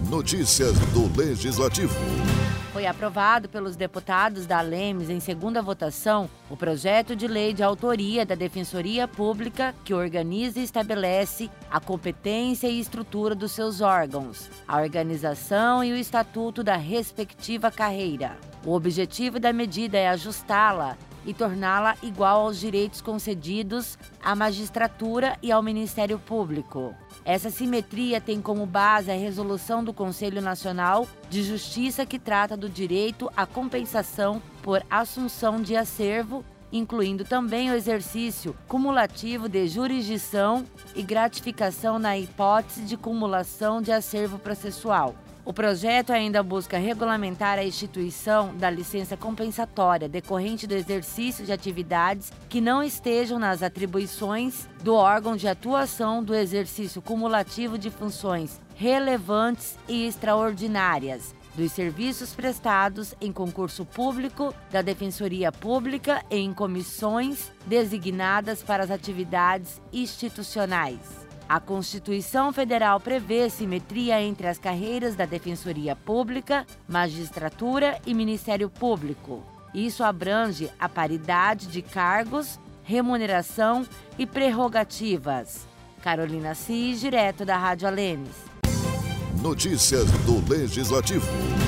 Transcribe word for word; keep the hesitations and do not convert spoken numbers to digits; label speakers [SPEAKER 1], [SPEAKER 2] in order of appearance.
[SPEAKER 1] Notícias do Legislativo.
[SPEAKER 2] Foi aprovado pelos deputados da Lemes em segunda votação o projeto de lei de autoria da Defensoria Pública que organiza e estabelece a competência e estrutura dos seus órgãos, a organização e o estatuto da respectiva carreira. O objetivo da medida é ajustá-la e torná-la igual aos direitos concedidos à magistratura e ao Ministério Público. Essa simetria tem como base a resolução do Conselho Nacional de Justiça que trata do direito à compensação por assunção de acervo, incluindo também o exercício cumulativo de jurisdição e gratificação na hipótese de cumulação de acervo processual. O projeto ainda busca regulamentar a instituição da licença compensatória decorrente do exercício de atividades que não estejam nas atribuições do órgão de atuação do exercício cumulativo de funções relevantes e extraordinárias, dos serviços prestados em concurso público, da Defensoria Pública e em comissões designadas para as atividades institucionais. A Constituição Federal prevê simetria entre as carreiras da Defensoria Pública, Magistratura e Ministério Público. Isso abrange a paridade de cargos, remuneração e prerrogativas. Carolina Cis, direto da Rádio Alemes.
[SPEAKER 1] Notícias do Legislativo.